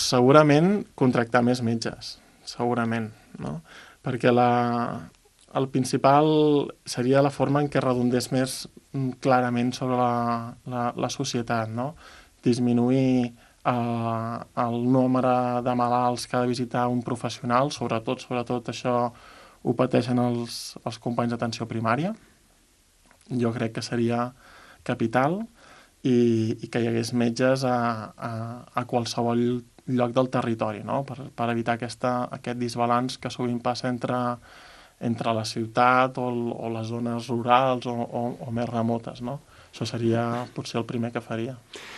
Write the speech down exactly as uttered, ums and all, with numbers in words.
segurament contractar més metges, segurament, no? Perquè la, el principal seria la forma en què redondés més clarament sobre la, la, la societat, no? Disminuir eh, el nombre de malalts que ha de visitar un professional, sobretot, sobretot això ho pateixen els, els companys d'atenció primària. Jo crec que seria capital i, i que hi hagués metges a, a, a qualsevol lloc del territori, no? Per, per evitar aquesta, aquest disbalanç que sovint passa entre, entre la ciutat o, o les zones rurals o, o, o més remotes, no? Això seria potser el primer que faria.